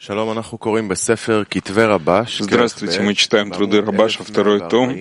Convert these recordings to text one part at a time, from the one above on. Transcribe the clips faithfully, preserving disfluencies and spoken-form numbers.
Здравствуйте, мы читаем труды Рабаша, второй том,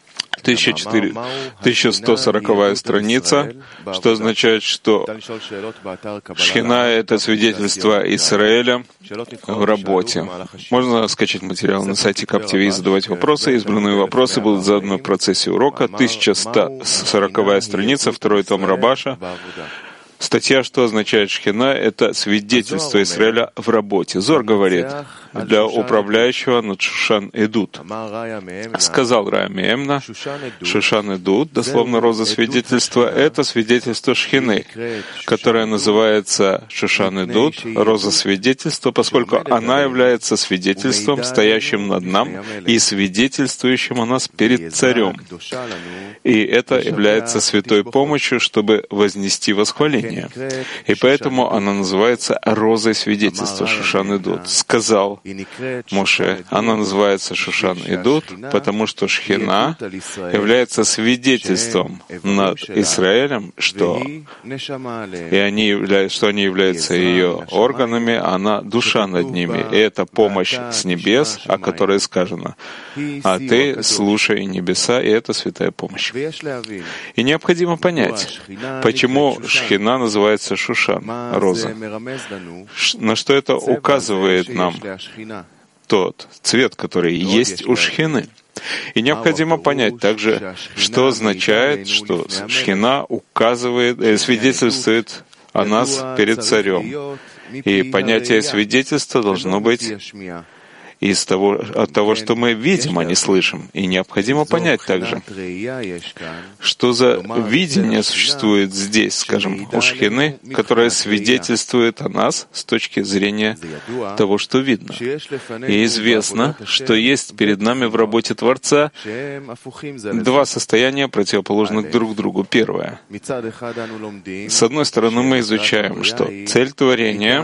тысяча сто сороковая страница, что означает, что Шхина — это свидетельство Израиля в работе. Можно скачать материал на сайте Кап ти ви и задавать вопросы. Избранные вопросы будут заданы в процессе урока. тысяча сто сороковая страница, второй том Рабаша. Статья, что означает Шхина, это свидетельство Израиля в работе. Зор говорит, для управляющего над Шушан идут. Сказал Рая Меэмна, Шушан идут, дословно роза свидетельства, это свидетельство Шхины, которое называется Шушан идут, роза свидетельства, поскольку она является свидетельством, стоящим над нам и свидетельствующим о нас перед царем. И это является святой помощью, чтобы вознести восхваление. И поэтому она называется розой свидетельства Шушан идут. Сказал Моше, она называется Шушан идут, потому что Шхина является свидетельством над Израилем, что, и они являются, что они являются ее органами, она душа над ними. И это помощь с небес, о которой сказано. А ты слушай небеса, и это святая помощь. И необходимо понять, почему Шхина называется Шушан, роза. На что это указывает нам тот цвет, который есть у Шхины. И необходимо понять также, что означает, что Шхина указывает, э, свидетельствует о нас перед царем. И понятие свидетельства должно быть из того, от того, что мы видим, а не слышим. И необходимо понять также, что за видение существует здесь, скажем, у Шхины, которое свидетельствует о нас с точки зрения того, что видно. И известно, что есть перед нами в работе Творца два состояния, противоположных друг другу. Первое. С одной стороны, мы изучаем, что цель творения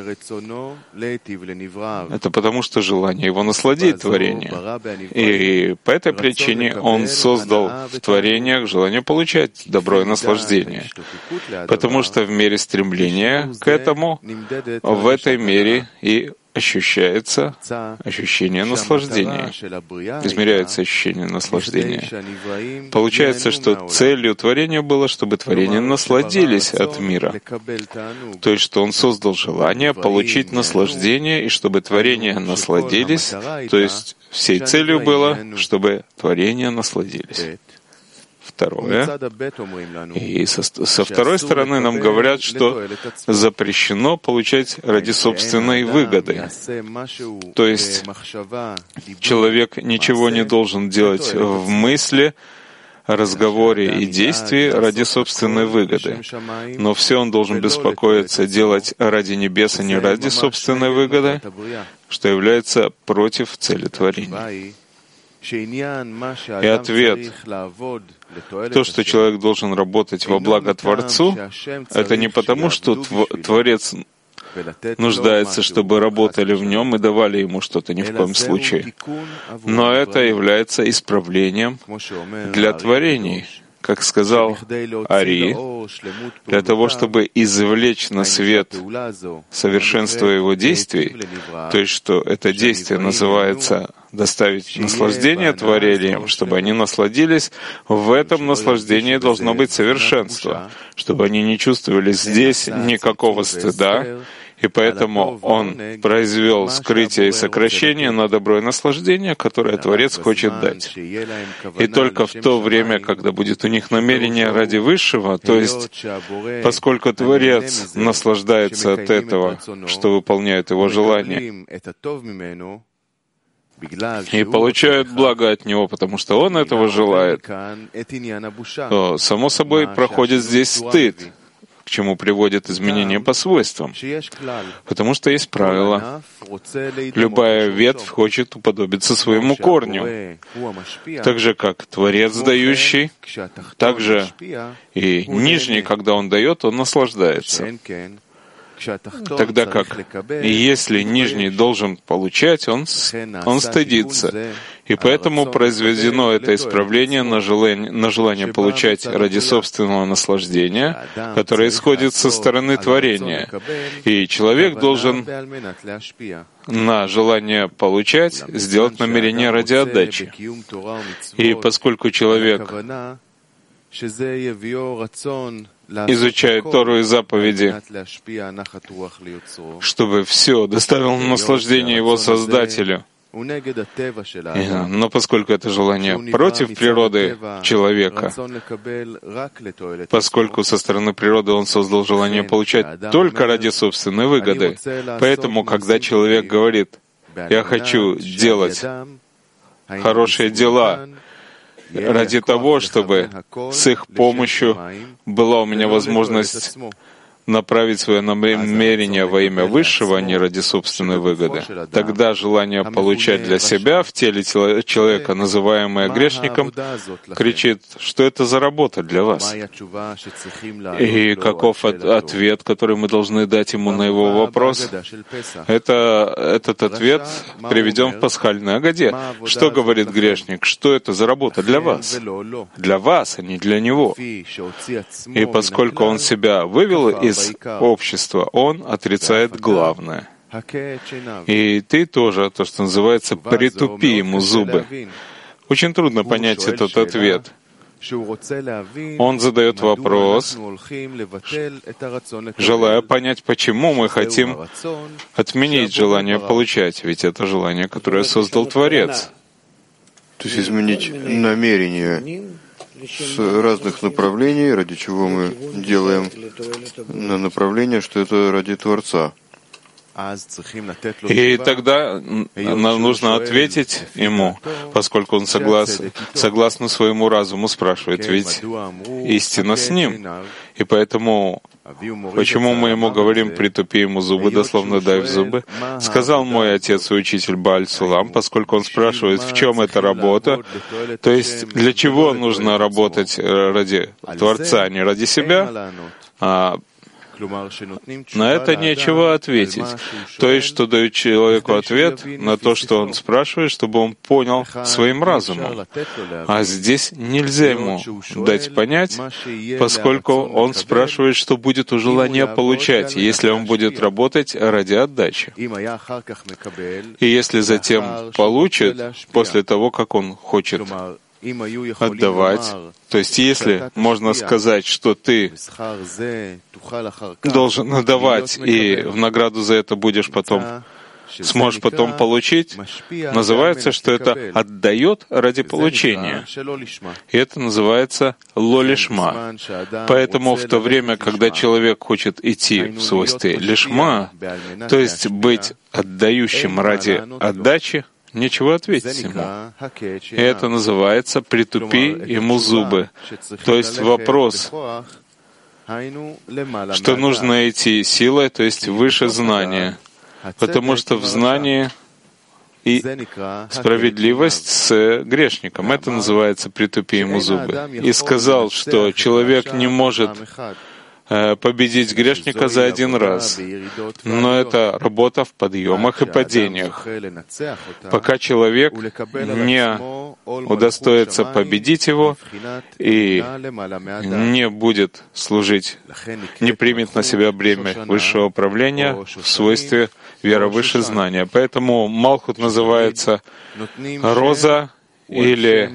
— это потому, что желание его насладить творение. И по этой причине он создал в творениях желание получать добро и наслаждение. Потому что в мере стремления к этому, в этой мере и ощущается ощущение наслаждения, измеряется ощущение наслаждения. Получается, что целью творения было, чтобы творения насладились от мира. То есть, что он создал желание получить наслаждение, и чтобы творения насладились, то есть всей целью было, чтобы творения насладились. Второе. И со, со второй стороны нам говорят, что запрещено получать ради собственной выгоды. То есть человек ничего не должен делать в мысли, разговоре и действии ради собственной выгоды. Но все он должен беспокоиться делать ради небес, а не ради собственной выгоды, что является против цели творения. И ответ, то, что человек должен работать во благо Творцу, это не потому, что Творец нуждается, чтобы работали в нем и давали ему что-то, ни в коем случае. Но это является исправлением для творений, как сказал Ари, для того, чтобы извлечь на свет совершенство его действий, то есть, что это действие называется доставить наслаждение творениям, чтобы они насладились, в этом наслаждении должно быть совершенство, чтобы они не чувствовали здесь никакого стыда, и поэтому он произвел скрытие и сокращение на добро и наслаждение, которое Творец хочет дать. И только в то время, когда будет у них намерение ради высшего, то есть, поскольку Творец наслаждается от этого, что выполняет его желание, и получают благо от него, потому что он этого желает, то, само собой, проходит здесь стыд, к чему приводит изменение по свойствам. Потому что есть правило. Любая ветвь хочет уподобиться своему корню. Так же, как Творец дающий, так же и нижний, когда он дает, он наслаждается. Тогда как, если нижний должен получать, он, он стыдится. И поэтому произведено это исправление на желание, на желание получать ради собственного наслаждения, которое исходит со стороны творения. И человек должен на желание получать сделать намерение ради отдачи. И поскольку человек изучает Тору и заповеди, чтобы все доставило наслаждение его Создателю, но поскольку это желание против природы человека, поскольку со стороны природы он создал желание получать только ради собственной выгоды, поэтому, когда человек говорит: «Я хочу делать хорошие дела ради того, чтобы с их помощью была у меня возможность направить свое намерение во имя Высшего, а не ради собственной выгоды», тогда желание получать для себя в теле человека, называемое грешником, кричит, что это за работа для вас. И каков ответ, который мы должны дать ему на его вопрос? Это, этот ответ приведем в пасхальной Агаде. Что говорит грешник? Что это за работа для вас? Для вас, а не для него. И поскольку он себя вывел из общества, он отрицает главное. И ты тоже, то, что называется, притупи ему зубы. Очень трудно понять этот ответ. Он задает вопрос, желая понять, почему мы хотим отменить желание получать, ведь это желание, которое создал Творец. То есть изменить намерение с разных направлений, ради чего мы делаем на направление, что это ради Творца. И тогда нам нужно ответить ему, поскольку он соглас, согласно своему разуму спрашивает, ведь истина с ним. И поэтому, почему мы ему говорим «притупи ему зубы», дословно «дай в зубы»? Сказал мой отец и учитель Бааль Сулам, поскольку он спрашивает, в чем эта работа, то есть для чего нужно работать ради Творца, а не ради себя, а на это нечего ответить. То есть, что дает человеку ответ на то, что он спрашивает, чтобы он понял своим разумом. А здесь нельзя ему дать понять, поскольку он спрашивает, что будет у желания получать, если он будет работать ради отдачи. И если затем получит, после того, как он хочет отдавать. То есть, если можно сказать, что ты должен отдавать, и в награду за это будешь потом, сможешь потом получить, называется, что это отдает ради получения. И это называется ло-лишма. Поэтому в то время, когда человек хочет идти в свойстве лишма, то есть быть отдающим ради отдачи, нечего ответить ему. И это называется «притупи ему зубы». То есть вопрос, что нужно идти силой, то есть выше знания. Потому что в знании и справедливость с грешником. Это называется «притупи ему зубы». И сказал, что человек не может победить грешника за один раз. Но это работа в подъемах и падениях. Пока человек не удостоится победить его и не будет служить, не примет на себя бремя высшего правления в свойстве вера выше знания. Поэтому Малхут называется роза или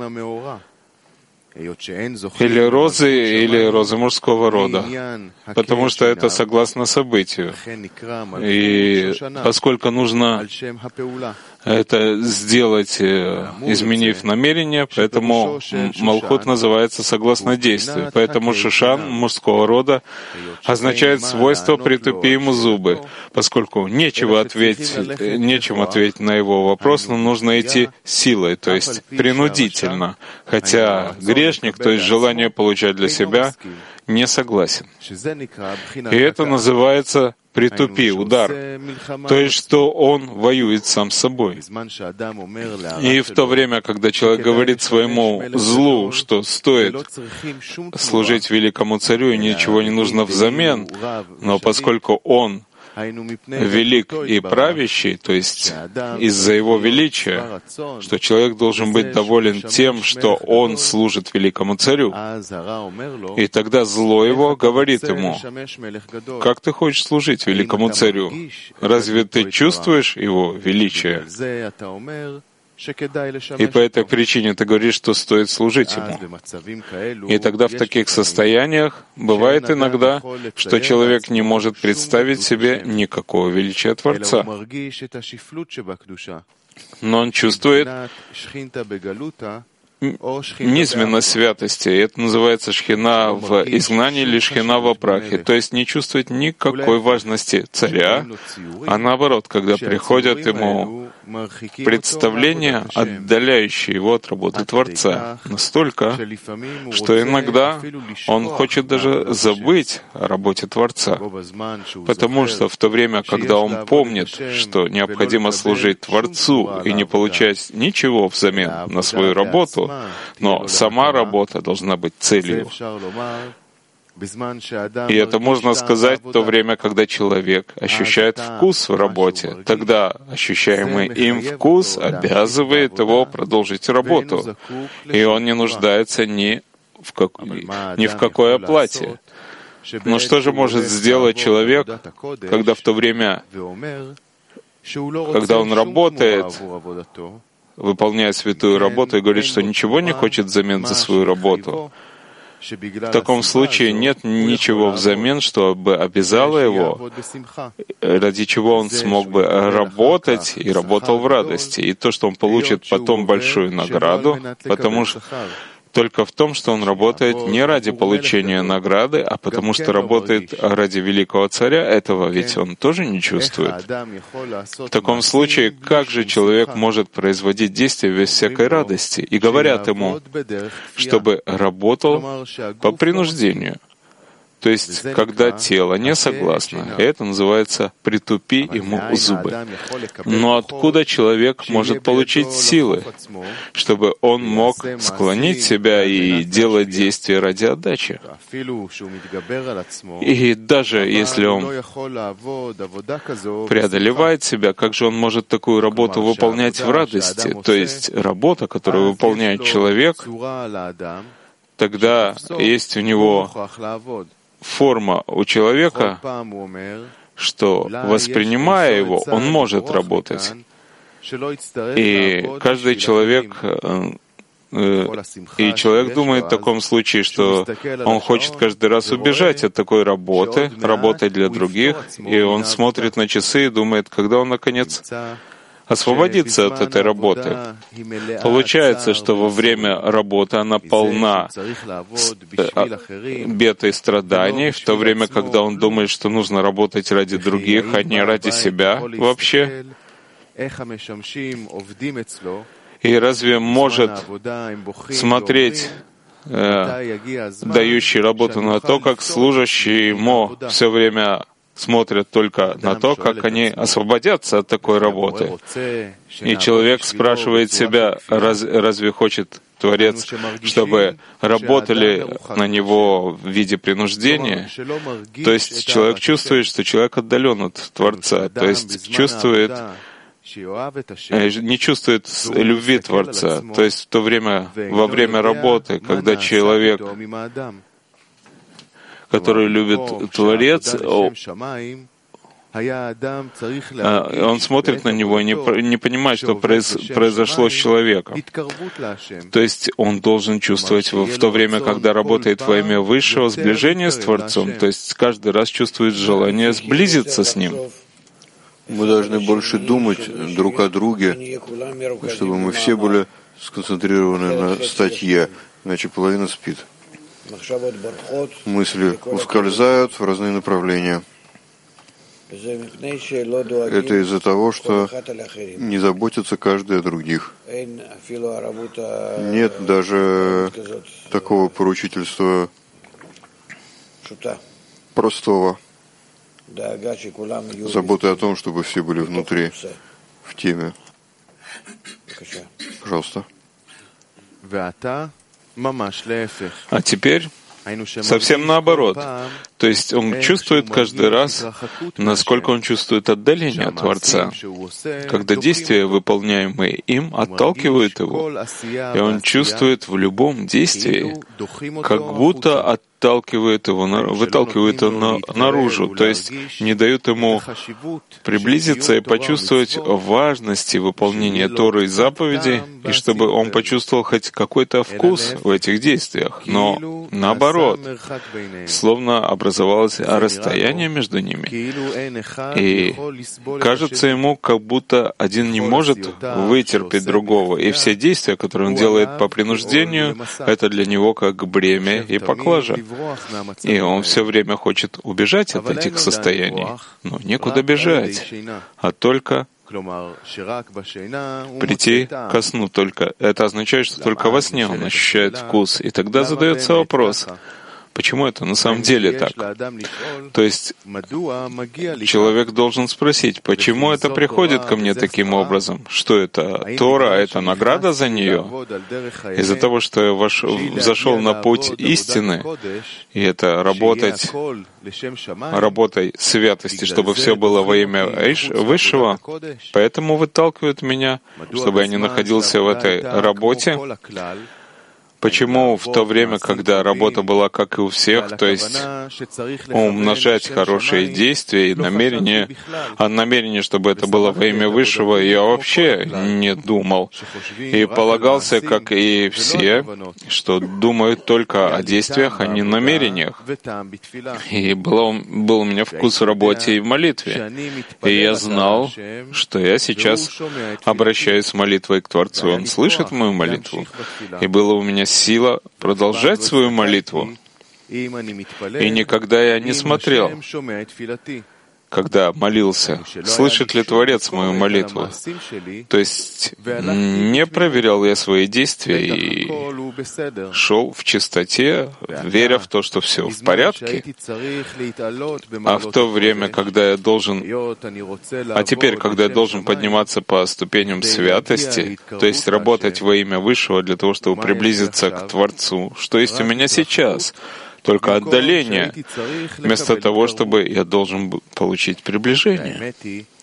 или розы, или розы мужского рода, потому что это согласно событию. И поскольку нужно это сделать, изменив намерение, поэтому Малхут называется согласно действию. Поэтому Шушан мужского рода означает свойство «притупи ему зубы», поскольку нечего ответить, нечем ответить на его вопрос, но нужно идти силой, то есть принудительно. Хотя грешник, то есть желание получать для себя, не согласен. И это называется «притупи», удар. То есть, что он воюет сам с собой. И в то время, когда человек говорит своему злу, что стоит служить великому царю и ничего не нужно взамен, но поскольку он велик и правящий, то есть из-за его величия, что человек должен быть доволен тем, что он служит великому царю. И тогда зло его говорит ему: как ты хочешь служить великому царю? Разве ты чувствуешь его величие? И по этой причине ты говоришь, что стоит служить ему. И тогда в таких состояниях бывает иногда, что человек не может представить себе никакого величия Творца. Но он чувствует низменность святости. И это называется шхина в изгнании или шхина в прахе. То есть не чувствует никакой важности царя, а наоборот, когда приходят ему представления, отдаляющие его от работы Творца, настолько, что иногда он хочет даже забыть о работе Творца, потому что в то время, когда он помнит, что необходимо служить Творцу и не получать ничего взамен на свою работу, но сама работа должна быть целью. И это можно сказать в то время, когда человек ощущает вкус в работе. Тогда ощущаемый им вкус обязывает его продолжить работу. И он не нуждается ни в, как... ни в какой оплате. Но что же может сделать человек, когда в то время, когда он работает, выполняет святую работу и говорит, что ничего не хочет взамен за свою работу? В таком случае нет ничего взамен, чтобы обязало его, ради чего он смог бы работать и работал в радости. И то, что он получит потом большую награду, потому что только в том, что он работает не ради получения награды, а потому что работает ради великого царя, этого ведь он тоже не чувствует. В таком случае, как же человек может производить действия без всякой радости? И говорят ему, чтобы работал по принуждению. То есть, когда тело не согласно, это называется «притупи ему зубы». Но откуда человек может получить силы, чтобы он мог склонить себя и делать действия ради отдачи? И даже если он преодолевает себя, как же он может такую работу выполнять в радости? То есть, работа, которую выполняет человек, тогда есть у него форма у человека, что, воспринимая его, он может работать. И каждый человек, и человек думает в таком случае, что он хочет каждый раз убежать от такой работы, работать для других, и он смотрит на часы и думает, когда он, наконец, освободиться от этой работы. Получается, что во время работы она полна бед и страданий, в то время, когда он думает, что нужно работать ради других, а не ради себя вообще. И разве может смотреть э, дающий работу на то, как служащие ему все время смотрят только на то, как они освободятся от такой работы. И человек спрашивает себя, раз, разве хочет Творец, чтобы работали на него в виде принуждения? То есть человек чувствует, что человек отдален от Творца, то есть чувствует, не чувствует любви Творца. То есть в то время, во время работы, когда человек, который любит Творец, он смотрит на него и не, не понимает, что произ, произошло с человеком. То есть он должен чувствовать в то время, когда работает во имя Высшего, сближение с Творцом, то есть каждый раз чувствует желание сблизиться с Ним. Мы должны больше думать друг о друге, чтобы мы все были сконцентрированы на статье, иначе половина спит. Мысли ускользают в разные направления. Это из-за того, что не заботится каждый о других. Нет даже такого поручительства простого, заботы о том, чтобы все были внутри, в теме. Пожалуйста. А теперь Совсем наоборот. То есть он чувствует каждый раз, насколько он чувствует отдаление от Творца, когда действия, выполняемые им, отталкивают его, и он чувствует в любом действии, как будто отталкивает его, выталкивает его наружу, то есть не дают ему приблизиться и почувствовать важности выполнения Торы и заповедей, и чтобы он почувствовал хоть какой-то вкус в этих действиях. Но наоборот, словно образовалось расстояние между ними. И кажется ему, как будто один не может вытерпеть другого. И все действия, которые он делает по принуждению, это для него как бремя и поклажа. И он все время хочет убежать от этих состояний. Но некуда бежать, а только прийти ко сну. Только это означает, что только во сне он ощущает вкус. И тогда задается вопрос, почему это на самом деле так? То есть человек должен спросить, почему это приходит ко мне таким образом? Что это? Тора — это награда за нее? Из-за того, что я вош... зашел на путь истины, и это работать работой святости, чтобы все было во имя Высшего, поэтому выталкивает меня, чтобы я не находился в этой работе. Почему в то время, когда работа была как и у всех, то есть умножать хорошие действия и намерения, а намерение, чтобы это было во имя Высшего, я вообще не думал. И полагался, как и все, что думают только о действиях, а не намерениях. И был, был у меня вкус в работе и в молитве. И я знал, что я сейчас обращаюсь с молитвой к Творцу. Он слышит мою молитву. И было у меня сила продолжать свою молитву. И никогда я не смотрел, когда молился, слышит ли Творец мою молитву. То есть не проверял я свои действия и шел в чистоте, веря в то, что все в порядке. А в то время, когда я должен, а теперь, когда я должен подниматься по ступеням святости, то есть работать во имя Высшего для того, чтобы приблизиться к Творцу, что есть у меня сейчас? Только отдаление, вместо того, чтобы я должен получить приближение.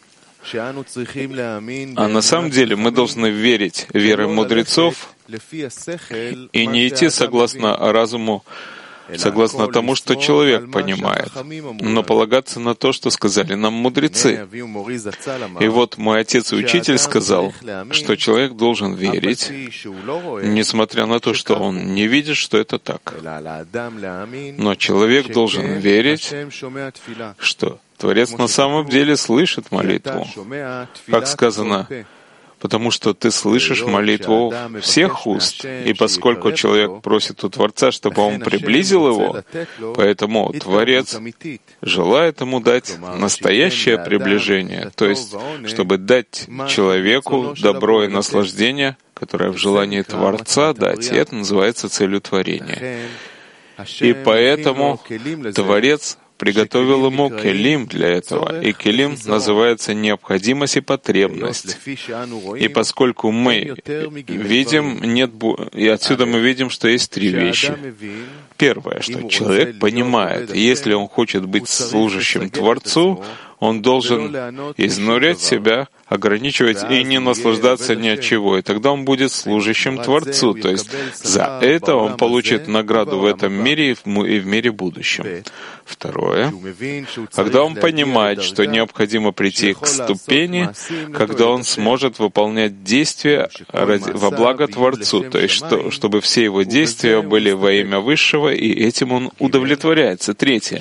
А на самом деле мы должны верить верой мудрецов и не идти согласно разуму, согласно тому, что человек понимает, но полагаться на то, что сказали нам мудрецы. И вот мой отец и учитель сказал, что человек должен верить, несмотря на то, что он не видит, что это так. Но человек должен верить, что Творец на самом деле слышит молитву. Как сказано, потому что ты слышишь молитву всех уст. И поскольку человек просит у Творца, чтобы он приблизил его, поэтому Творец желает ему дать настоящее приближение, то есть, чтобы дать человеку добро и наслаждение, которое в желании Творца дать, и это называется целью творения. И поэтому Творец приготовил ему келим для этого. И келим называется необходимость и потребность. И поскольку мы видим, нет, и отсюда мы видим, что есть три вещи. Первое, что человек понимает, если он хочет быть служащим Творцу, он должен изнурять себя, ограничивать и не наслаждаться ни от чего. И тогда он будет служащим Творцу. То есть за это он получит награду в этом мире и в мире будущем. Второе, когда он понимает, что необходимо прийти к ступени, когда он сможет выполнять действия ради, во благо Творцу, то есть что, чтобы все его действия были во имя Высшего, и этим он удовлетворяется. Третье,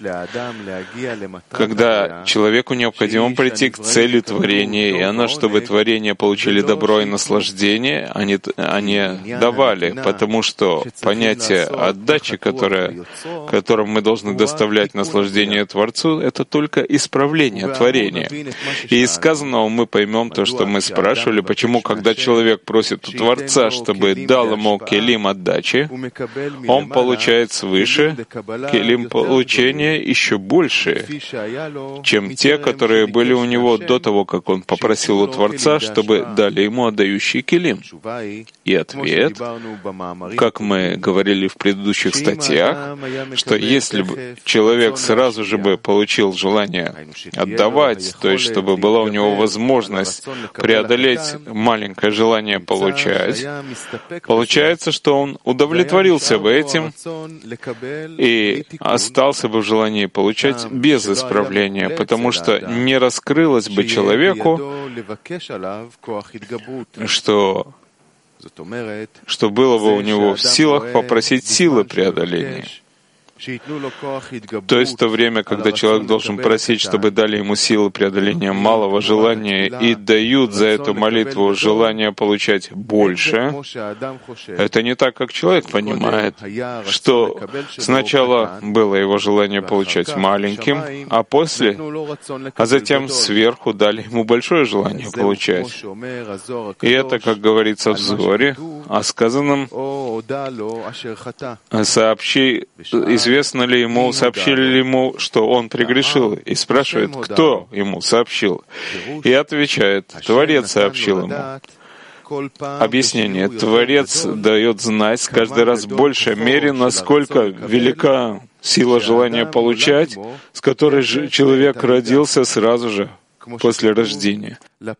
когда человеку необходимо прийти к цели творения, и она, чтобы творения получили добро и наслаждение, они, они давали, потому что понятие отдачи, которое, которым мы должны доставлять наслаждение Творцу, это только исправление творения. И из сказанного мы поймем то, что мы спрашивали, почему, когда человек просит у Творца, чтобы дал ему келим отдачи, он получает свыше келим получения еще больше, чем те, которые были у него до того, как он попросил у Творца, чтобы дали ему отдающий килим. И ответ, как мы говорили в предыдущих статьях, что если бы человек сразу же бы получил желание отдавать, то есть чтобы была у него возможность преодолеть маленькое желание получать, получается, что он удовлетворился бы этим и остался бы в желании получать без исправления, потому что не раскрылось бы человеку, что, что было бы у него в силах попросить силы преодоления. То есть в то время, когда человек должен просить, чтобы дали ему силы преодоления малого желания, и дают за эту молитву желание получать больше, это не так, как человек понимает, что сначала было его желание получать маленьким, а после, а затем сверху дали ему большое желание получать. И это, как говорится в Зоре, о сказанном «сообщи», известно ли ему, сообщили ли ему, что он прегрешил, и спрашивает, кто ему сообщил. И отвечает, Творец сообщил ему. Объяснение. Творец дает знать каждый раз в большей мере, насколько велика сила желания получать, с которой же человек родился сразу же после рождения.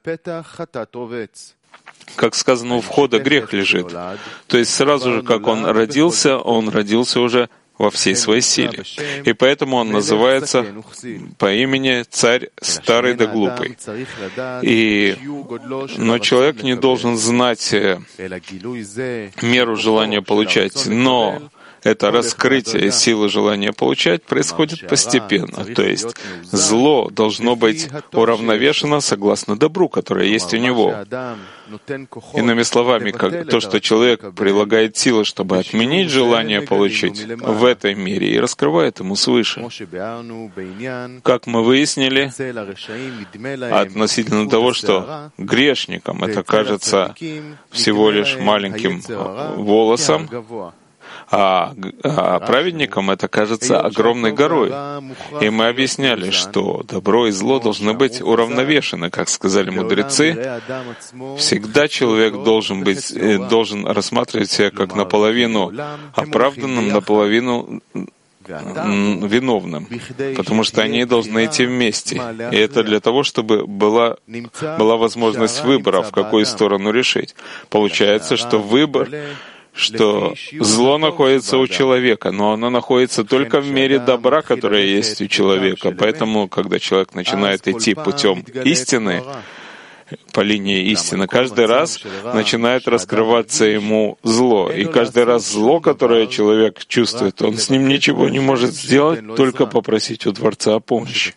Как сказано, у входа грех лежит. То есть сразу же, как он родился, он родился уже во всей своей силе. И поэтому он называется по имени Царь Старый да Глупый. И, но человек не должен знать меру желания получать, но это раскрытие силы желания получать происходит постепенно. То есть зло должно быть уравновешено согласно добру, которое есть у него. Иными словами, как то, что человек прилагает силы, чтобы отменить желание получить в этой мире и раскрывает ему свыше. Как мы выяснили, относительно того, что грешникам это кажется всего лишь маленьким волосом, А, а праведникам это кажется огромной горой. И мы объясняли, что добро и зло должны быть уравновешены, как сказали мудрецы. Всегда человек должен быть, должен рассматривать себя как наполовину оправданным, наполовину виновным, потому что они должны идти вместе. И это для того, чтобы была, была возможность выбора, в какую сторону решить. Получается, что выбор что зло находится у человека, но оно находится только в мере добра, которое есть у человека. Поэтому, когда человек начинает идти путем истины, по линии истины, каждый раз начинает раскрываться ему зло. И каждый раз зло, которое человек чувствует, он с ним ничего не может сделать, только попросить у Творца о помощи.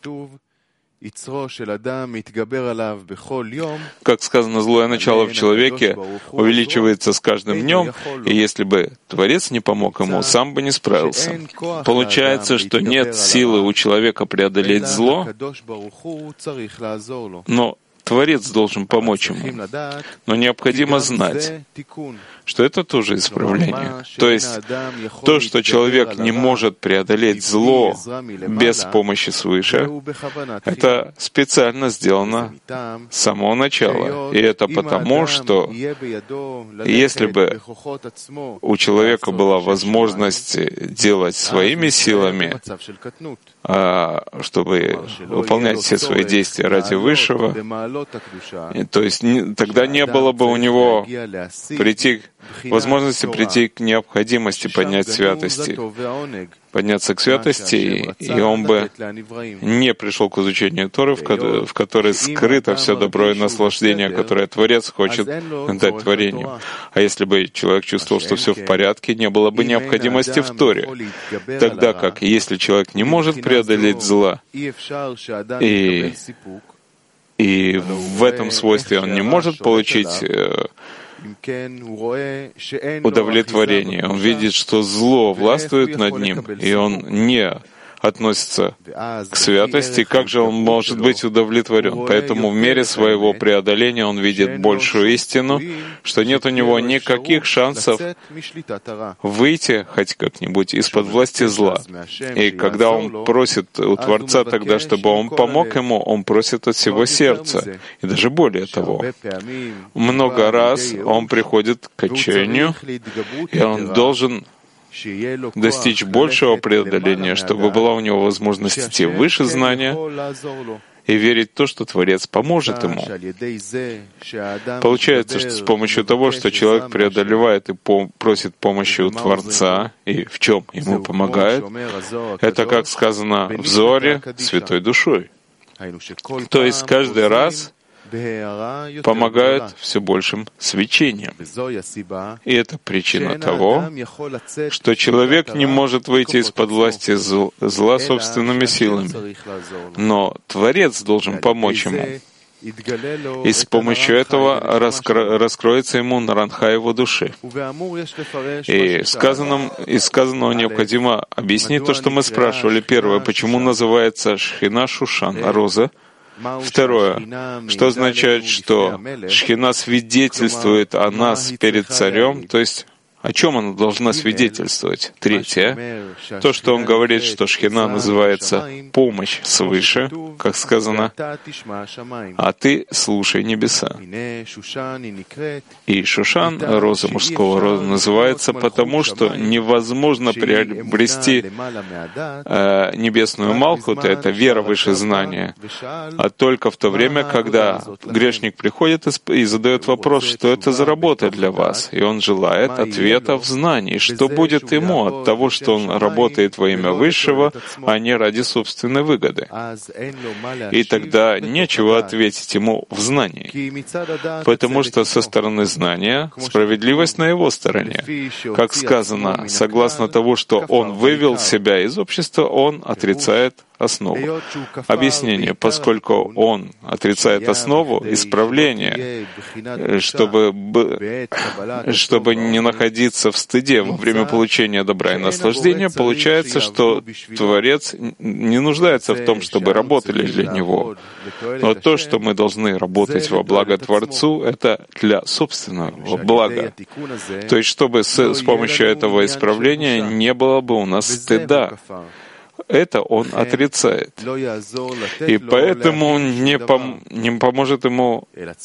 Как сказано, злое начало в человеке увеличивается с каждым днем, и если бы Творец не помог ему, сам бы не справился. Получается, что нет силы у человека преодолеть зло, но Творец должен помочь ему. Но необходимо знать, что это тоже исправление. То есть то, что человек не может преодолеть зло без помощи свыше, это специально сделано с самого начала. И это потому, что если бы у человека была возможность делать своими силами, чтобы выполнять все свои действия ради Высшего, то есть тогда не было бы у него прийти, возможности прийти к необходимости поднять святости, подняться к святости, и он бы не пришел к изучению Торы, в которой скрыто все добро и наслаждение, которое Творец хочет дать творению. А если бы человек чувствовал, что все в порядке, не было бы необходимости в Торе. Тогда как, если человек не может преодолеть зла, и И в этом свойстве он не может получить удовлетворение. Он видит, что зло властвует над ним, и он не относится к святости, как же он может быть удовлетворен? Поэтому в мере своего преодоления он видит большую истину, что нет у него никаких шансов выйти хоть как-нибудь из-под власти зла. И когда он просит у Творца тогда, чтобы он помог ему, он просит от всего сердца. И даже более того, много раз он приходит к отчаянию, и он должен достичь большего преодоления, чтобы была у него возможность идти выше знания и верить в то, что Творец поможет ему. Получается, что с помощью того, что человек преодолевает и пом- просит помощи у Творца, и в чем ему помогает, это, как сказано в Зоре, святой душой. То есть каждый раз помогают все большим свечением. И это причина того, что человек не может выйти из-под власти зла собственными силами. Но Творец должен помочь ему. И с помощью этого раскро- раскроется ему наранха его души. И сказанном, из сказанного необходимо объяснить то, что мы спрашивали. Первое, почему называется Шхина Шушан, роза? Второе, что означает, что Шхина свидетельствует о нас перед царем, то есть о чем она должна свидетельствовать? Третье, то, что он говорит, что Шхина называется «помощь свыше», как сказано, «а ты слушай небеса». И Шушан, роза мужского рода, называется потому, что невозможно приобрести э, небесную Малхут, это вера выше знания, а только в то время, когда грешник приходит и задает вопрос, что это за работа для вас, и он желает ответа в знании, что будет ему от того, что он работает во имя Высшего, а не ради собственной выгоды. И тогда нечего ответить ему в знании, потому что со стороны знания справедливость на его стороне. Как сказано, согласно того, что он вывел себя из общества, он отрицает основу. Объяснение, поскольку он отрицает основу, исправление, чтобы, чтобы не находиться в стыде во время получения добра и наслаждения, получается, что Творец не нуждается в том, чтобы работали для него. Но то, что мы должны работать во благо Творцу, это для собственного блага. То есть, чтобы с, с помощью этого исправления не было бы у нас стыда. Это он отрицает. И поэтому не, пом- не поможет ему,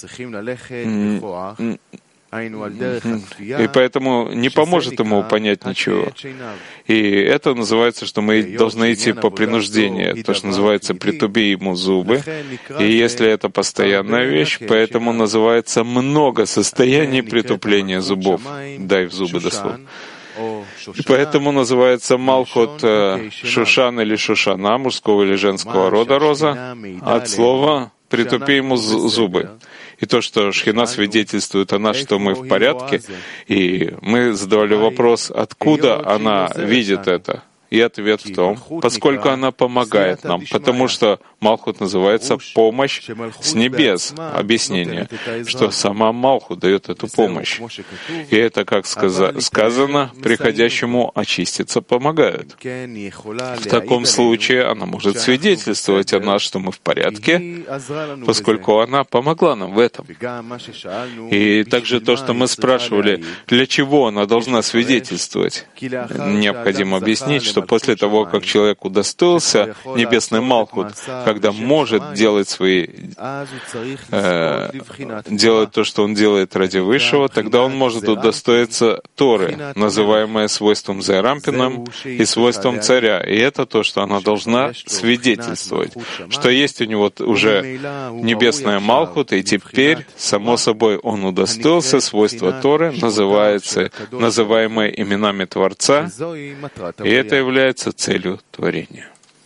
и поэтому не поможет ему понять ничего. И это называется, что мы должны идти по принуждению, то, что называется «притуби ему зубы». И если это постоянная вещь, поэтому называется много состояний притупления зубов. Дай в зубы дословно. И поэтому называется Малхут Шушан или Шушана, мужского или женского рода роза, от слова «притупи ему зубы». И то, что Шхина свидетельствует о нас, что мы в порядке, и мы задавали вопрос, откуда она видит это. И ответ в том, поскольку она помогает нам, потому что Малхут называется «помощь с небес». Объяснение, что сама Малхут дает эту помощь. И это, как сказано, приходящему очиститься помогают. В таком случае она может свидетельствовать о нас, что мы в порядке, поскольку она помогла нам в этом. И также то, что мы спрашивали, для чего она должна свидетельствовать, необходимо объяснить, что после того, как человек удостоился небесный Малхут, когда может делать свои, э, делать то, что он делает ради Высшего, тогда он может удостоиться Торы, называемое свойством Зерампином и свойством царя. И это то, что она должна свидетельствовать, что есть у него уже небесная Малхут, и теперь, само собой, он удостоился свойства Торы, называется, называемое именами Творца, и это является целью творения.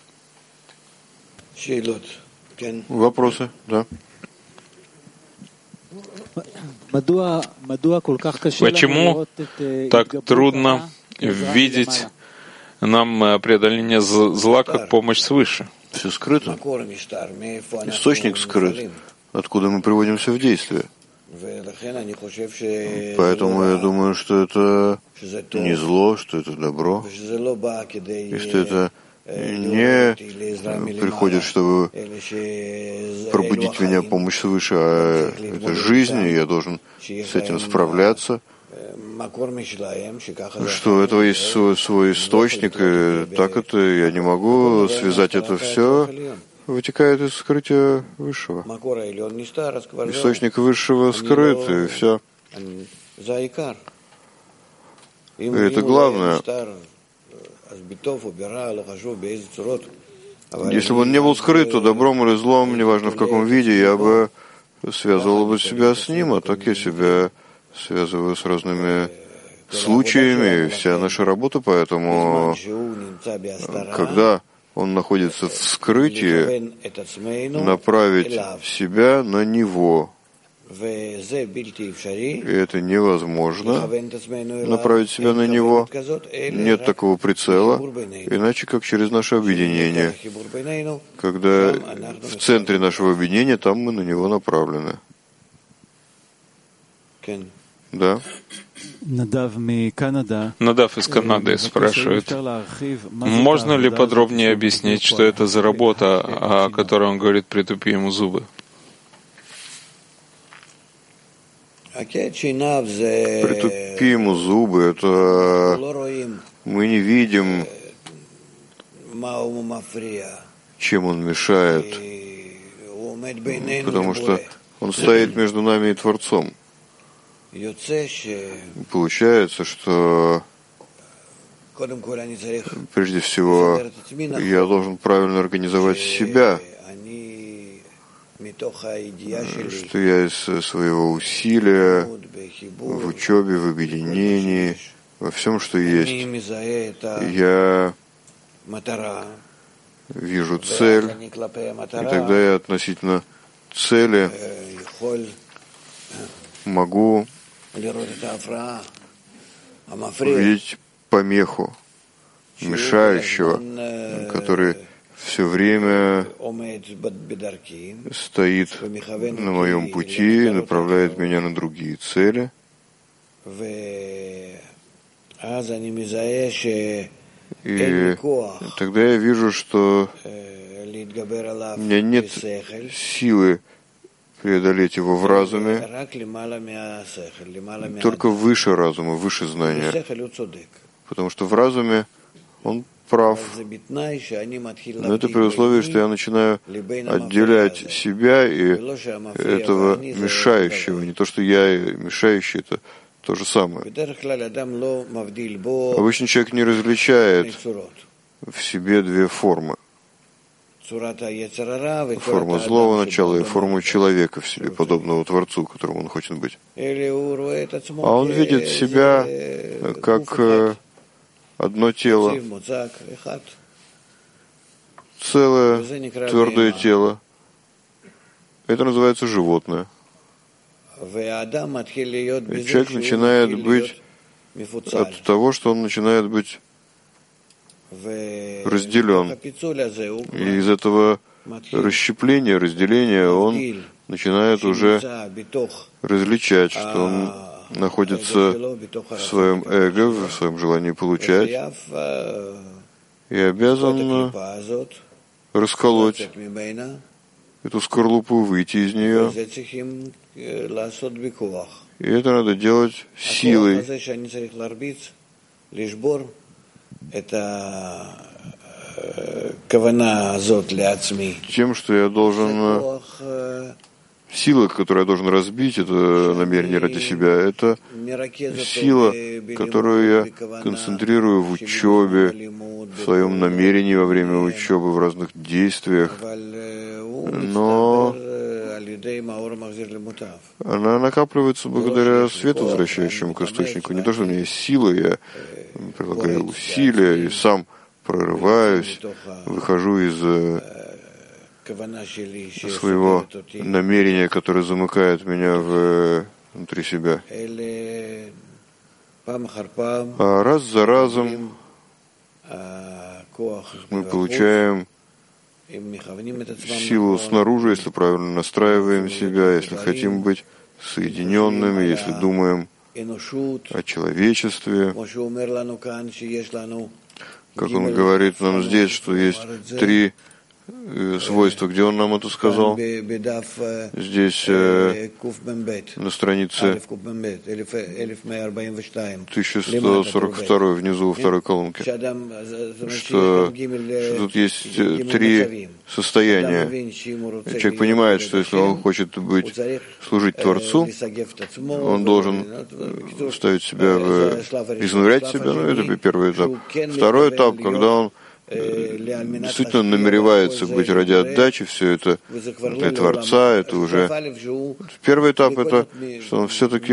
Вопросы? Да. Почему так трудно видеть нам преодоление зла как помощь свыше? Все скрыто. Источник скрыт, откуда мы приводимся в действие. Поэтому я думаю, что это не зло, что это добро, и что это не приходит, чтобы пробудить меня помощь свыше, а это жизнь, и я должен с этим справляться, что у этого есть свой, свой источник, и так это я не могу связать это все, вытекает из скрытия Высшего. Источник Высшего скрыт, и все. И это главное. Если бы он не был скрыт, то добром или злом, неважно в каком виде, я бы связывал бы себя с ним, а так я себя связываю с разными случаями, и вся наша работа, поэтому, когда он находится в скрытии, направить себя на него. И это невозможно, направить себя на него. Нет такого прицела, иначе как через наше объединение. Когда в центре нашего объединения, там мы на него направлены. Да? Надав из Канады спрашивает, можно ли подробнее объяснить, что это за работа, о которой он говорит «притупи ему зубы»? Притупи ему зубы, это мы не видим, чем он мешает, потому что он стоит между нами и Творцом. Получается, что прежде всего я должен правильно организовать себя, что я из своего усилия в учебе, в объединении, во всем, что есть, я вижу цель, и тогда я относительно цели могу увидеть помеху, мешающего, который все время стоит на моем пути, направляет меня на другие цели. И тогда я вижу, что у меня нет силы преодолеть его в разуме, только выше разума, выше знания. Потому что в разуме он прав. Но это при условии, что я начинаю отделять себя и этого мешающего. Не то, что я мешающий, это то же самое. Обычно человек не различает в себе две формы. Форму злого начала и форму человека в себе, подобного Творцу, которому он хочет быть. А он видит себя как одно тело, целое, твердое тело. Это называется животное. И человек начинает быть от того, что он начинает быть разделен. И из этого расщепления, разделения он начинает уже различать, что он находится в своем эго, в своем желании получать, и обязан расколоть эту скорлупу, выйти из нее. И это надо делать силой. Тем, что я должен... Сила, которую я должен разбить, это намерение ради себя, это сила, которую я концентрирую в учебе, в своем намерении во время учебы, в разных действиях. Но она накапливается благодаря свету, возвращающему к источнику. Не то, что у меня есть сила, я прилагаю усилия и сам прорываюсь, выхожу из своего намерения, которое замыкает меня в, внутри себя. А раз за разом мы получаем силу снаружи, если правильно настраиваем себя, если хотим быть соединенными, если думаем о человечестве. как он говорит нам здесь, что есть три свойства, где он нам это сказал. Здесь э, на странице тысяча сто сорок два внизу во второй колонке, что, что тут есть три состояния. Человек понимает, что если он хочет быть, служить Творцу, он должен ставить себя, в, изнурять себя, ну, это первый этап. Второй этап, когда он действительно намеревается быть ради отдачи, все это для Творца, это уже... Первый этап — это, что он все-таки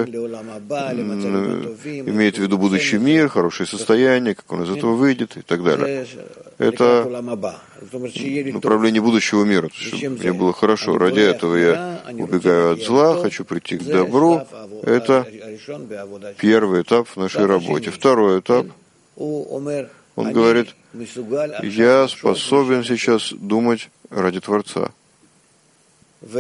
имеет в виду будущий мир, хорошее состояние, как он из этого выйдет и так далее. Это направление будущего мира, чтобы мне было хорошо. Ради этого я убегаю от зла, хочу прийти к добру. Это первый этап в нашей работе. Второй этап, он говорит, я способен сейчас думать ради Творца. И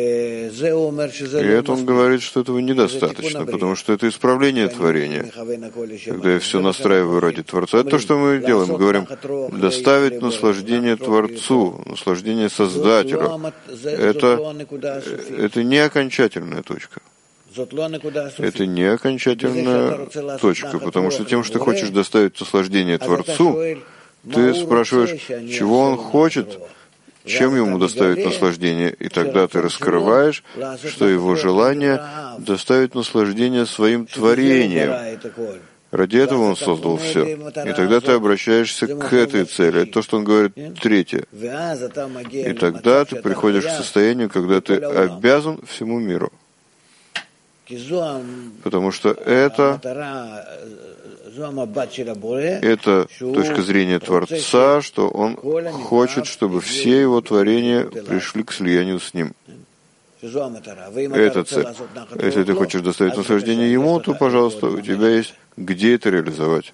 это он говорит, что этого недостаточно, потому что это исправление творения. Когда я все настраиваю ради Творца, это то, что мы делаем. Мы говорим, доставить наслаждение Творцу, наслаждение Создателю. Это, это не окончательная точка. Это не окончательная точка, потому что тем, что ты хочешь доставить наслаждение Творцу, ты спрашиваешь, чего он хочет, чем ему доставить наслаждение, и тогда ты раскрываешь, что его желание доставить наслаждение своим творением. Ради этого он создал все. И тогда ты обращаешься к этой цели. Это то, что он говорит, третье. И тогда ты приходишь к состоянию, когда ты обязан всему миру. Потому что это, это точка зрения Творца, что Он хочет, чтобы все Его творения пришли к слиянию с Ним. Это цель. Если ты хочешь доставить наслаждение Ему, то, пожалуйста, у тебя есть где это реализовать.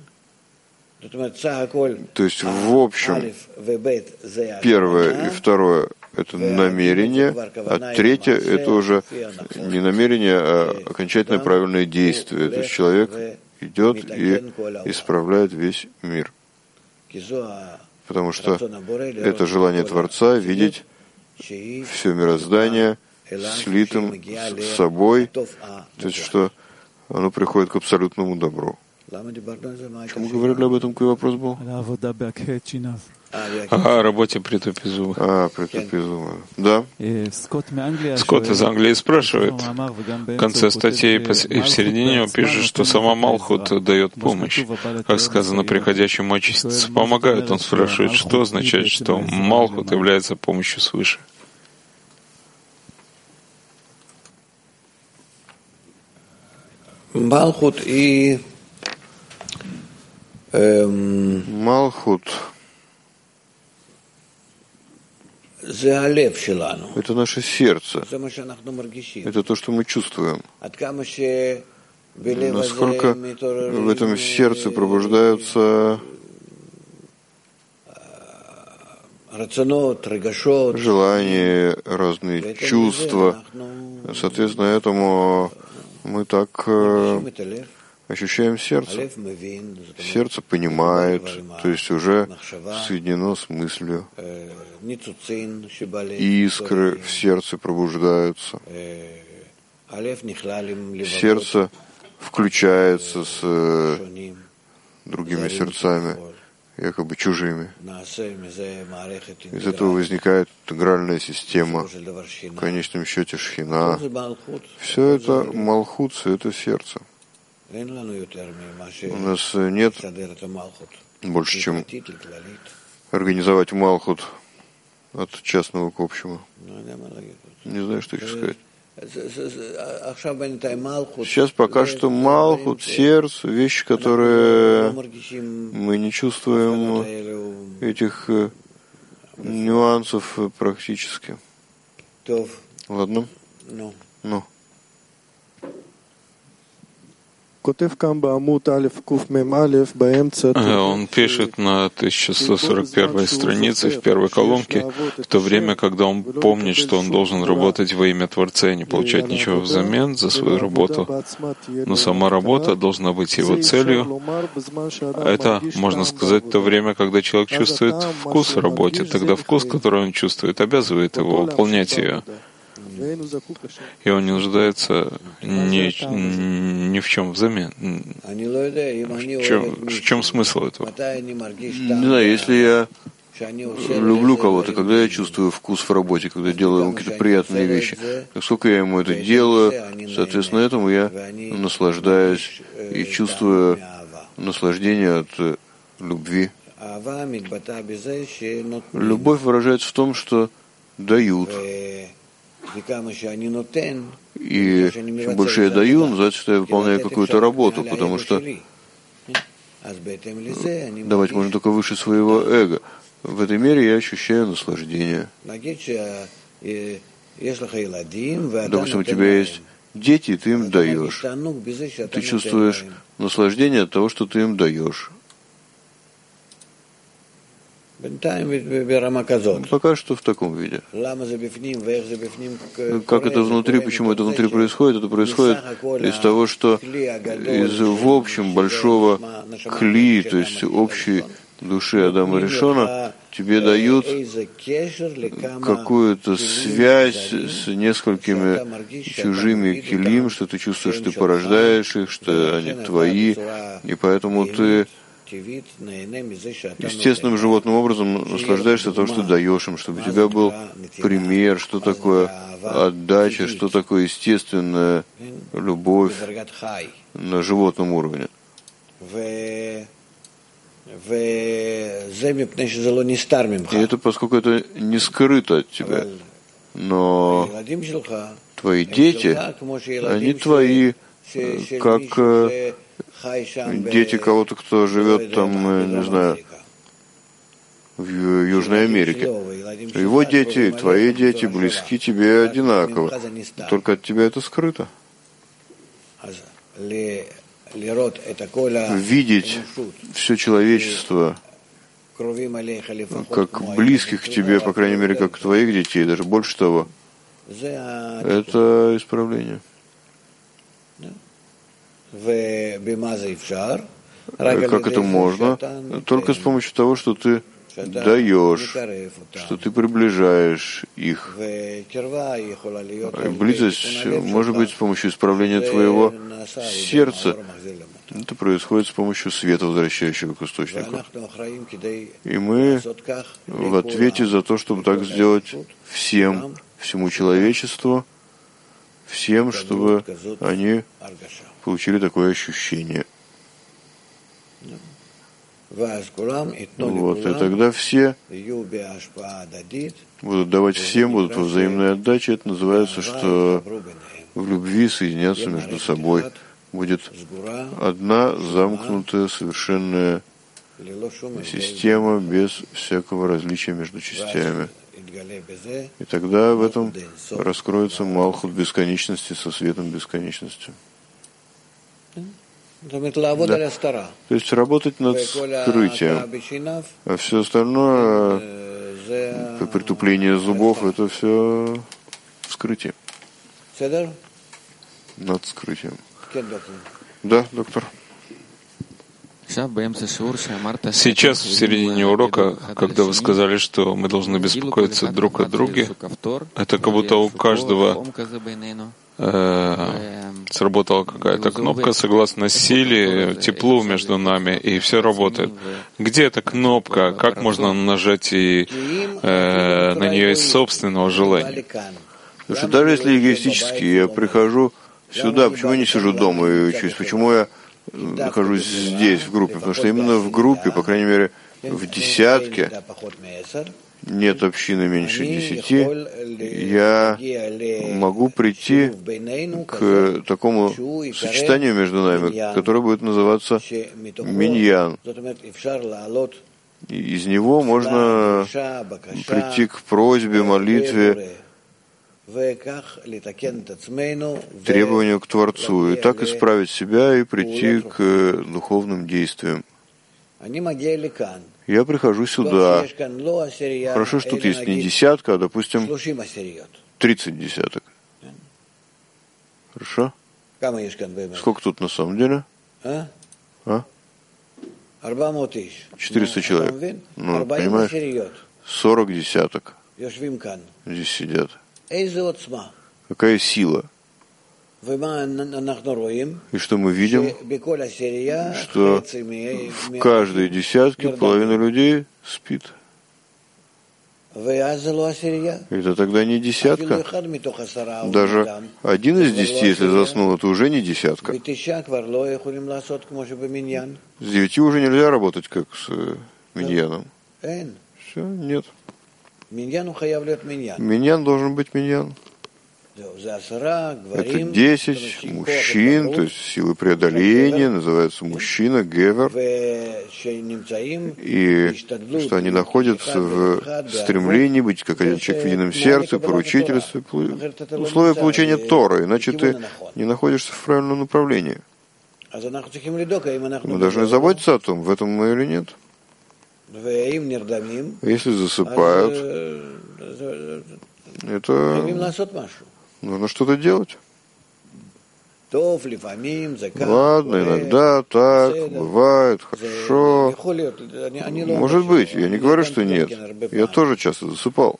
То есть, в общем, первое и второе — это намерение, а третье — это уже не намерение, а окончательное правильное действие. То есть человек идет и исправляет весь мир. Потому что это желание Творца видеть все мироздание слитым с собой, то есть что оно приходит к абсолютному добру. Почему говорили об этом? Какой вопрос был? Ага, о работе Притопизума. А, Притопизума. Да. Скотт из Англии спрашивает. В конце статьи и в середине он пишет, что сама Малхут дает помощь. Как сказано, приходящему очиститься помогает. Он спрашивает, что означает, что Малхут является помощью свыше. Малхут и Малхут — это наше сердце. Это то, что мы чувствуем. Насколько в этом сердце пробуждаются желания, разные чувства. Соответственно, этому мы так ощущаем сердце. Сердце понимает, то есть уже соединено с мыслью. Искры в сердце пробуждаются. Сердце включается с другими сердцами, якобы чужими. Из этого возникает интегральная система, в конечном счете шхина. Все это Малхут, все это сердце. У нас нет больше, чем организовать Малхут от частного к общему. Не знаю, что еще сказать. Сейчас пока что Малхут, сердце, вещи, которые мы не чувствуем, этих нюансов практически. Ладно? Ну. Он пишет на тысяча сто сорок первой странице в первой колонке, в то время, когда он помнит, что он должен работать во имя Творца и не получать ничего взамен за свою работу, но сама работа должна быть его целью. Это, можно сказать, то время, когда человек чувствует вкус в работе. Тогда вкус, который он чувствует, обязывает его выполнять ее. И он не нуждается ни, ни в чем взамен. В чем, в чем смысл этого? Не знаю, если я люблю кого-то, когда я чувствую вкус в работе, когда делаю ему какие-то приятные вещи, насколько я ему это делаю, соответственно, этому я наслаждаюсь и чувствую наслаждение от любви. Любовь выражается в том, что дают. И чем больше я даю, называется, что я выполняю какую-то работу, потому что давать можно только выше своего эго. В этой мере я ощущаю наслаждение. Допустим, у тебя есть дети, и ты им даешь. Ты чувствуешь наслаждение от того, что ты им даешь. Пока что в таком виде. Как это внутри, почему это внутри происходит? Это происходит из того, что из в общем большого кли, то есть общей души Адама Ришона, тебе дают какую-то связь с несколькими чужими килим, что ты чувствуешь, что ты порождаешь их, что они твои, и поэтому ты естественным животным образом наслаждаешься от того, что даешь им, чтобы у тебя был пример, что такое отдача, что такое естественная любовь на животном уровне. И это поскольку это не скрыто от тебя. Но твои дети, они твои, как дети кого-то, кто живет там, не знаю, в Южной Америке. Его дети и твои дети близки тебе одинаково. Только от тебя это скрыто. Видеть все человечество как близких к тебе, по крайней мере, как твоих детей, даже больше того, это исправление. Как это можно? Только с помощью того, что ты даешь, что ты приближаешь их. Близость может быть с помощью исправления твоего сердца. Это происходит с помощью света, возвращающего к источнику. И мы в ответе за то, чтобы так сделать всем, всему человечеству, всем, чтобы они получили такое ощущение. Вот, и тогда все будут давать всем, будут во взаимной отдаче. Это называется, что в любви соединятся между собой. Будет одна замкнутая, совершенная система без всякого различия между частями. И тогда в этом раскроется Малхут бесконечности со светом бесконечности. Да. То есть работать над скрытием, а все остальное, притупление зубов, это все вскрытие. Над скрытием. Да, доктор. Сейчас, в середине урока, когда вы сказали, что мы должны беспокоиться друг о друге, это как будто у каждого э, сработала какая-то кнопка согласно силе, теплу между нами, и все работает. Где эта кнопка? Как можно нажать и э, на нее из собственного желания? Потому что даже если эгоистически я прихожу сюда, почему я не сижу дома и учусь? Почему я нахожусь здесь, в группе? Потому что именно в группе, по крайней мере, в десятке, нет общины меньше десяти, я могу прийти к такому сочетанию между нами, которое будет называться миньян. Из него можно прийти к просьбе, молитве, требованию к Творцу, и так исправить себя и прийти к духовным действиям. Я прихожу сюда. Хорошо, что тут есть не десятка, а, допустим, тридцать десяток. Хорошо? Сколько тут на самом деле? А? четыреста человек. Ну, понимаешь? сорок десяток. Здесь сидят. Какая сила? И что мы видим? Что в каждой десятке половина людей спит. Это тогда не десятка. Даже один из десяти, если заснул, это уже не десятка. С девяти уже нельзя работать, как с миньяном. Все, нет. Миньян должен быть миньян. Это десять мужчин, то есть силы преодоления, называется мужчина, гевер, и что они находятся в стремлении быть как один человек в едином сердце, поручительстве, условия получения Торы, иначе ты не находишься в правильном направлении. Мы должны заботиться о том, в этом мы или нет. Если засыпают, это нужно что-то делать. Ладно, иногда так, бывает, хорошо. Может быть, я не говорю, что нет. Я тоже часто засыпал.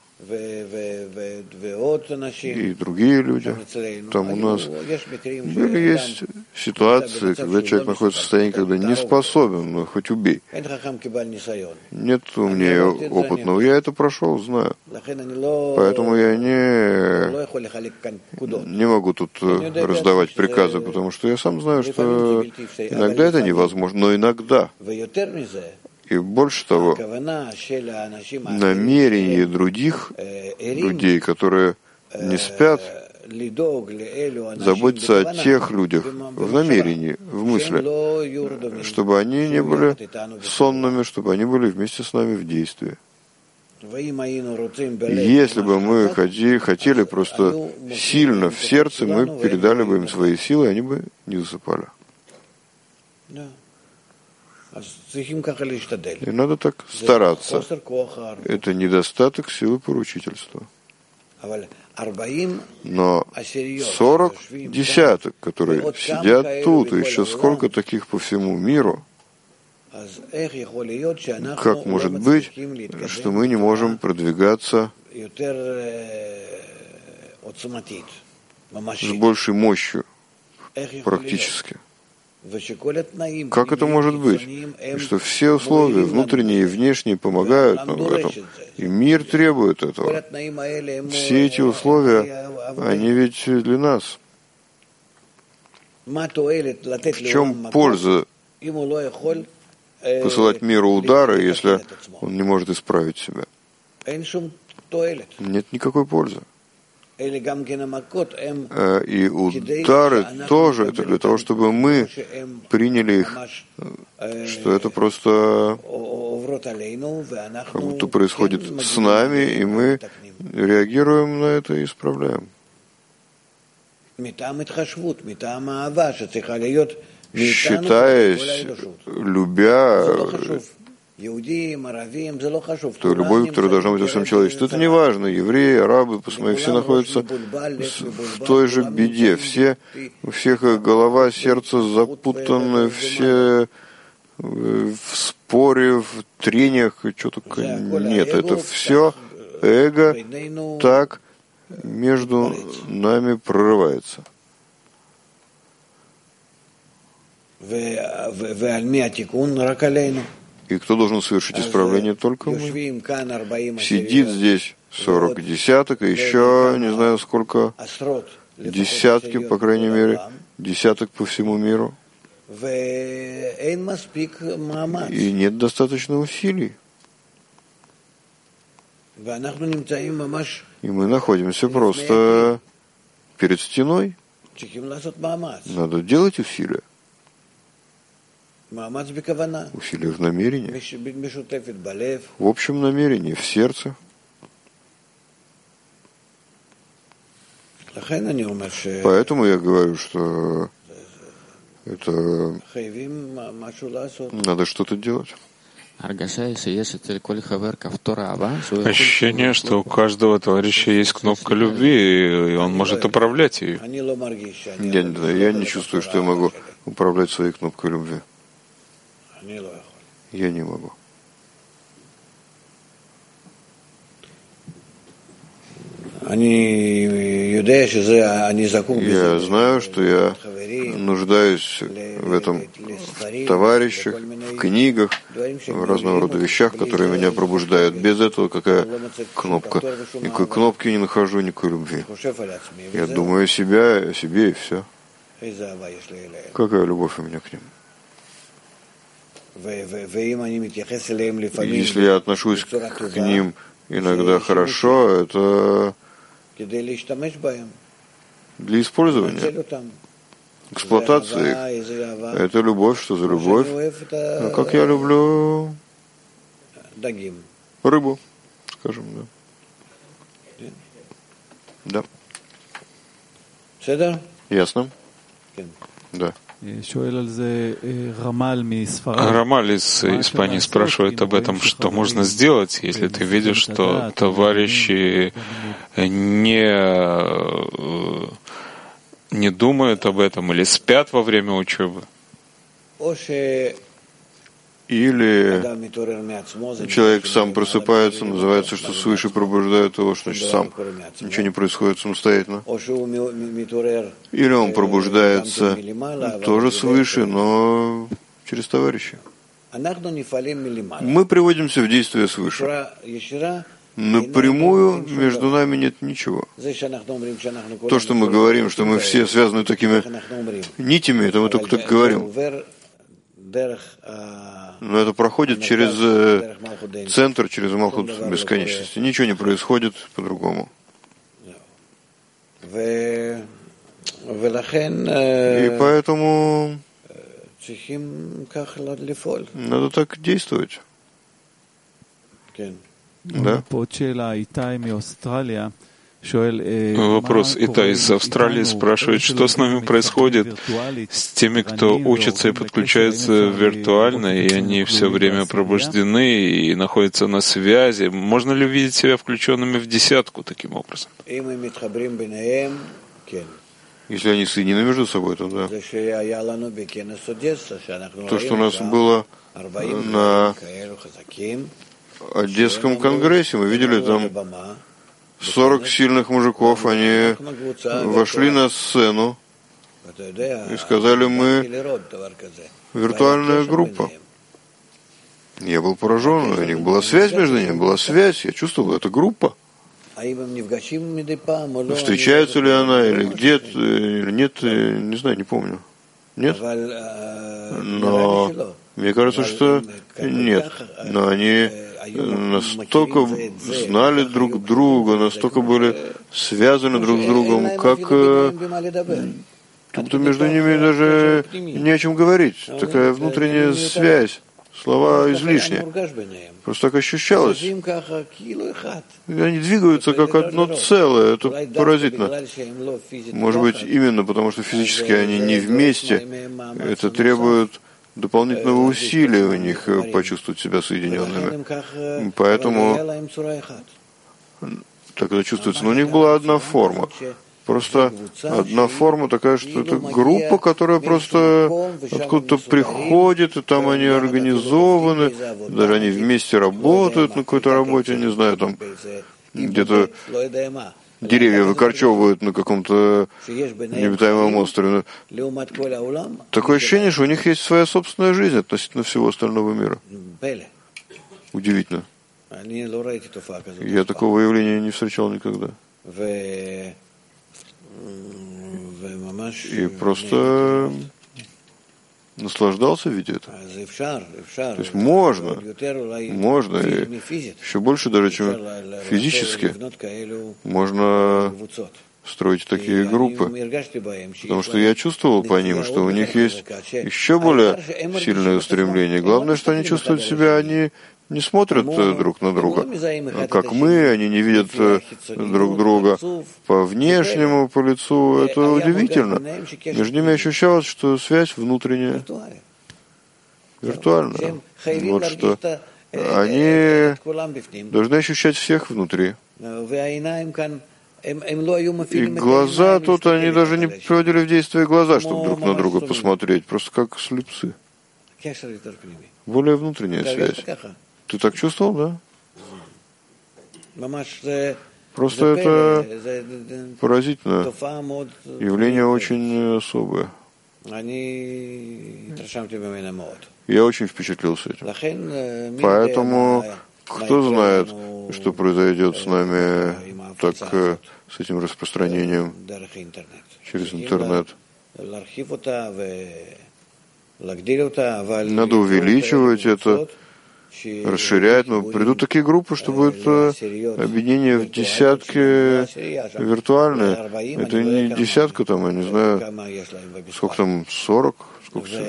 И другие люди. Там у нас были есть ситуации, когда человек находится в состоянии, когда не способен, но хоть убей. Нет у меня опытного. Я это прошел, знаю. Поэтому я не, не могу тут раздавать приказы, потому что я сам знаю, что иногда это невозможно, но иногда. И больше того, намерение других людей, которые не спят, заботиться о тех людях в намерении, в мысли, чтобы они не были сонными, чтобы они были вместе с нами в действии. Если бы мы хотели, хотели просто сильно в сердце, мы передали бы им свои силы, они бы не засыпали. И надо так стараться. Это недостаток силы поручительства. Но сорок десяток, которые сидят тут, и еще сколько таких по всему миру, как может быть, что мы не можем продвигаться с большей мощью практически? Как это может быть? И что все условия, внутренние и внешние, помогают нам в этом. И мир требует этого. Все эти условия, они ведь для нас. В чем польза посылать миру удары, если он не может исправить себя? Нет никакой пользы. И удары тоже это для того, чтобы мы приняли их, что это просто как будто происходит с нами, и мы реагируем на это и исправляем. Считаясь, любя, то любовь, которая должна быть во всем человечестве. Это не важно, евреи, арабы, посмотри, все находятся в той же беде. Все, у всех голова, сердце запутаны, все в споре, в трениях, и что только нет. Это все эго так между нами прорывается. И кто должен совершить исправление? Только мы. Сидит здесь сорок десяток, и еще не знаю сколько, десятки, по крайней мере, десяток по всему миру. И нет достаточно усилий. И мы находимся просто перед стеной. Надо делать усилия. Усилия в намерении, в общем намерении, в сердце. Поэтому я говорю, что это надо что-то делать. Ощущение, что у каждого товарища есть кнопка любви, и он может управлять ею. Я не знаю, я не чувствую, что я могу управлять своей кнопкой любви. Я не могу. Я знаю, что я нуждаюсь в этом в товарищах, в книгах, в разного рода вещах, которые меня пробуждают. Без этого какая кнопка? Никакой кнопки не нахожу, никакой любви. Я думаю о себе, о себе и все. Какая любовь у меня к ним? Если я отношусь к ним иногда хорошо, это для использования, эксплуатации. Это любовь, что за любовь? А как я люблю рыбу, скажем, да. Да. Ясно? Да. Рамаль из Испании спрашивает об этом, что можно сделать, если ты видишь, что товарищи не, не думают об этом или спят во время учебы. Или человек сам просыпается, называется, что свыше пробуждает его, что значит сам. Ничего не происходит самостоятельно. Или он пробуждается тоже свыше, но через товарища. Мы приводимся в действие свыше. Напрямую между нами нет ничего. То, что мы говорим, что мы все связаны такими нитями, это мы только так говорим. Но это проходит через центр, через Малхут бесконечности. Ничего не происходит по-другому. И поэтому надо так действовать. Да. Вопрос. Итай из Австралии спрашивает, что с нами происходит с теми, кто учится и подключается виртуально, и они все время пробуждены и находятся на связи. Можно ли видеть себя включенными в десятку таким образом? Если они соединены между собой, то да. То, что у нас было на Одесском конгрессе, мы видели там сорок сильных мужиков, они вошли на сцену и сказали, мы виртуальная группа. Я был поражен, у них была связь между ними, была связь, я чувствовал, это группа. Встречается ли она или где, или нет, не знаю, не помню. Нет? Но мне кажется, что нет. Но они настолько знали друг друга, настолько были связаны друг с другом, как будто между ними даже не о чем говорить. Такая внутренняя связь. Слова излишние. Просто так ощущалось. И они двигаются как одно целое. Это поразительно. Может быть, именно потому, что физически они не вместе. Это требует дополнительного усилия у них почувствовать себя соединенными. Поэтому так это чувствуется. Но у них была одна форма. Просто одна форма такая, что это группа, которая просто откуда-то приходит, и там они организованы, даже они вместе работают на какой-то работе, не знаю, там где-то деревья выкорчевывают на каком-то необитаемом острове. Такое ощущение, что у них есть своя собственная жизнь относительно всего остального мира. Удивительно. Я такого явления не встречал никогда. И просто наслаждался видя это. То есть можно, можно, и еще больше даже, чем физически, можно строить такие группы, потому что я чувствовал по ним, что у них есть еще более сильное устремление. Главное, что они чувствуют себя, они не смотрят друг на друга, как мы, они не видят друг друга по внешнему, по лицу. Это удивительно. Между ними ощущалось, что связь внутренняя, виртуальная. Вот что они должны ощущать всех внутри. И глаза тут, они даже не приводили в действие глаза, чтобы друг на друга посмотреть, просто как слепцы. Более внутренняя связь. Ты так чувствовал, да? Просто это поразительно. Явление очень особое. Я очень впечатлился этим. Поэтому кто знает, что произойдет с нами так, с этим распространением через интернет. Надо увеличивать это, расширять, но придут такие группы, что будет объединение в десятки виртуальные. Это не десятка там, я не знаю, сколько там, сорок, сколько там.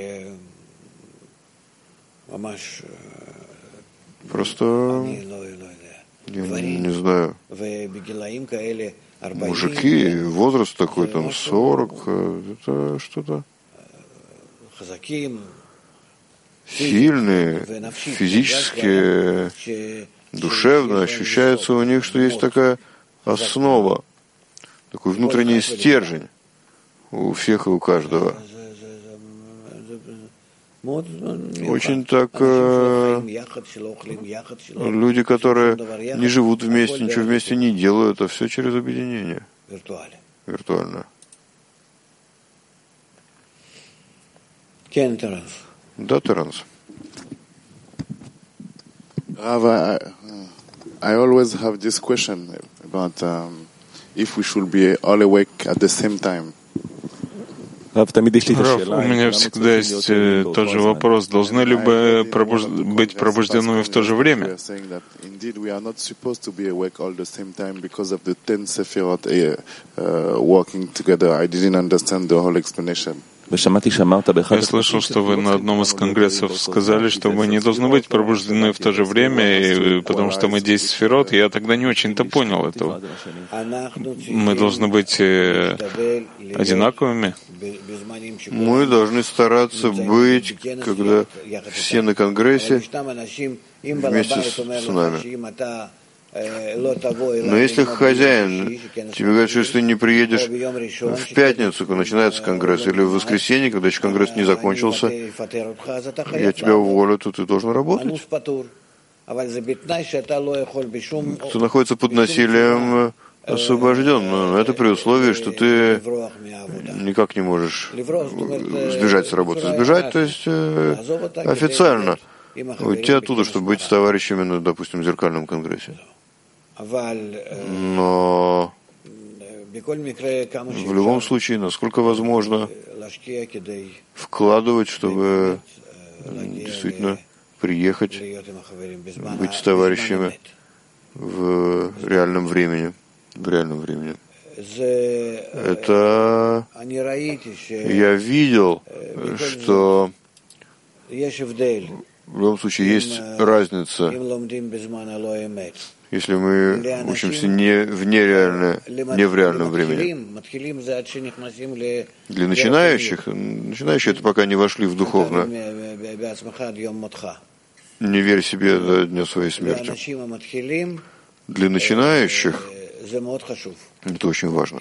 Просто, я не, не знаю, мужики, возраст такой там сорок, это что-то. Сильные, физически, душевно ощущается у них, что есть такая основа, такой внутренний стержень у всех и у каждого. Очень так э, люди, которые не живут вместе, ничего вместе не делают, а все через объединение. Виртуально. Да, Таранс. Rav, I, I always have this question about um, if we should be all awake at the same time. Раф, у меня всегда есть тот же вопрос. Должны ли мы пробуж... быть пробужденными в то же время? Я слышал, что вы на одном из конгрессов сказали, что мы не должны быть пробуждены в то же время, и, потому что мы десять сферот, и я тогда не очень-то понял этого. Мы должны быть одинаковыми. Мы должны стараться быть, когда все на конгрессе, вместе с, с нами. Но если хозяин тебе говорит, что если ты не приедешь в пятницу, когда начинается конгресс, или в воскресенье, когда еще конгресс не закончился, я тебя уволю, то ты должен работать. Кто находится под насилием, освобожден, но это при условии, что ты никак не можешь сбежать с работы. Сбежать, то есть официально уйти оттуда, чтобы быть с товарищами, ну, допустим, в зеркальном конгрессе. Но в любом случае, насколько возможно, вкладывать, чтобы действительно приехать, быть с товарищами в реальном времени. В реальном времени. Это я видел, что в любом случае есть разница, если мы учимся не в нереальное, не в реальном времени. Для начинающих, начинающие это пока не вошли в духовное. Не верь себе до дня своей смерти. Для начинающих это очень важно.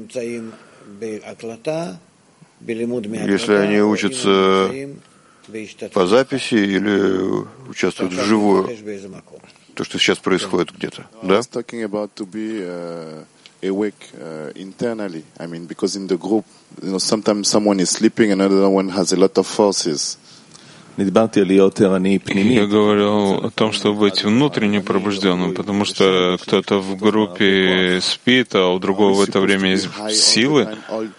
Если они учатся по записи или участвуют вживую, то, что сейчас происходит где-то, да? Awake uh, internally. I mean, because in the group, you know, sometimes someone is sleeping and another one has a lot of forces. Я говорил о том, чтобы быть внутренне пробужденным, потому что кто-то в группе спит, а у другого в это время есть силы.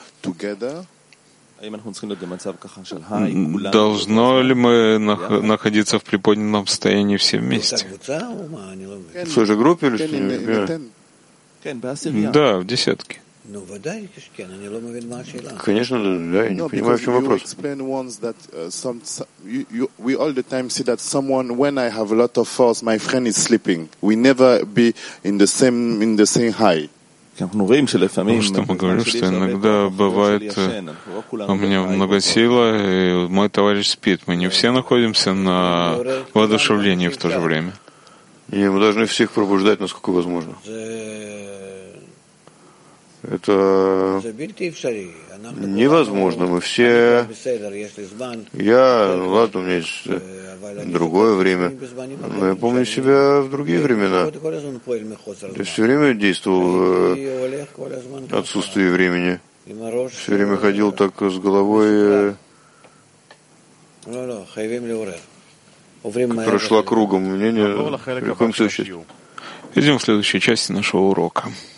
Должно ли мы находиться в приподнятом состоянии все вместе? В той же группе или что? Да, в десятке. Конечно, да, я не понимаю, в чем вопрос. We all the time see that someone, when I have a lot of force, my friend is sleeping. We never be in the same in the same high. Потому что мы говорим, что иногда бывает, у меня много силы, и мой товарищ спит. Мы не все находимся на воодушевлении в то же время. И мы должны всех пробуждать, насколько возможно. Это невозможно. Мы все... Я, ну ладно, у меня есть другое время, но я помню себя в другие времена. Я все время действовал в отсутствии времени. Все время ходил так с головой, которая шла кругом. Мне не... Переходим к следующей. Идем к следующей части нашего урока.